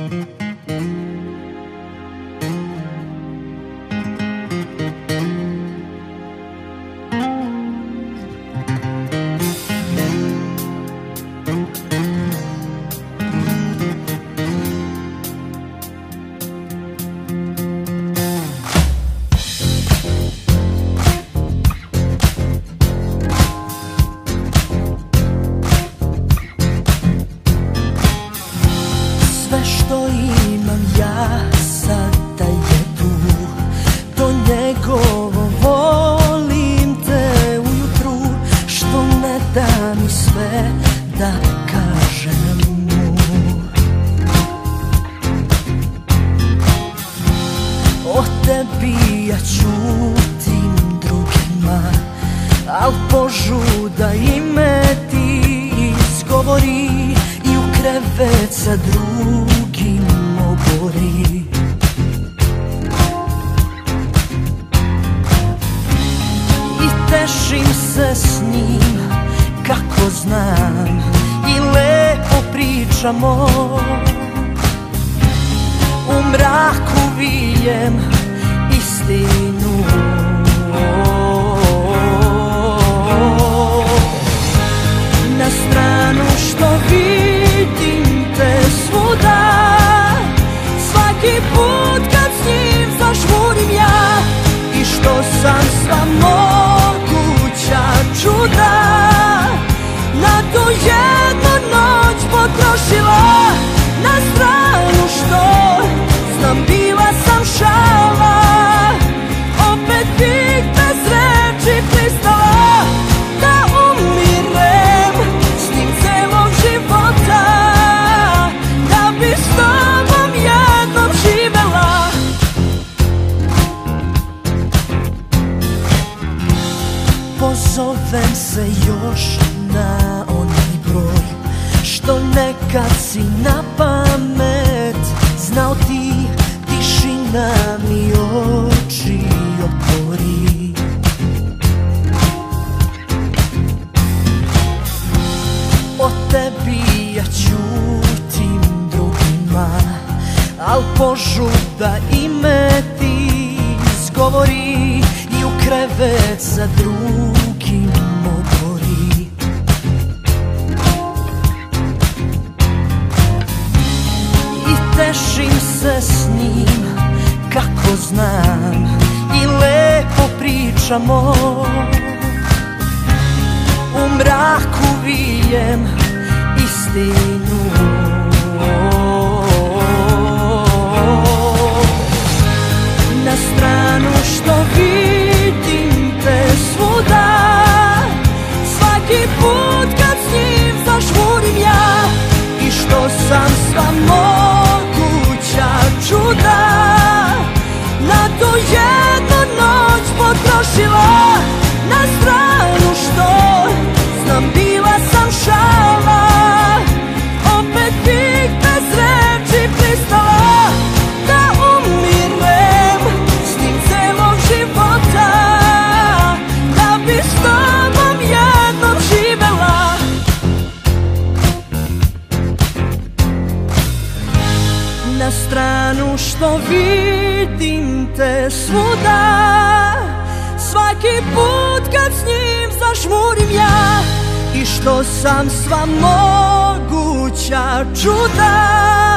Sve što imam ja sada je tu, to njegovo volim te ujutru, što ne da mi sve da kažem mu. O tebi ja ćutim drugima, al požuda ime ti izgovori i u krevet sa drugim obori. I tešim se s njim kako znam i lepo pričamo. U mraku vijem istinu. Na stranu što vidim te svuda, svaki put kad s njim zažmurim ja, i što sam sva moguća čuda na tu jednu noć potrošila. Na stranu što znam bila sam šala, opet bih bez reči pristala da umirem s tim celog života, da bi s tobom jednom živela. Pozovem se još na onaj broj što nekad si na pamet znao ti, tišina mi oči otvori. O tebi ja ćutim drugima, al požuda ime ti izgovori i u krevet sa drugim obori. I tešim se s njim kako znam i lepo pričamo. U mraku vijem istinu. Na stranu što vidim te svuda, svaki put kad s njim zažmurim ja, i što sam sva moguća čuda na tu jednu noć potrošila. Na stranu što znam bila sam šala, opet bih bez reči pristala da umirem s tim celog života, da bi s tobom jednom živela. Na stranu što vidim te svuda, svaki put kad s njim zažmurim ja, i što sam sva moguća čuda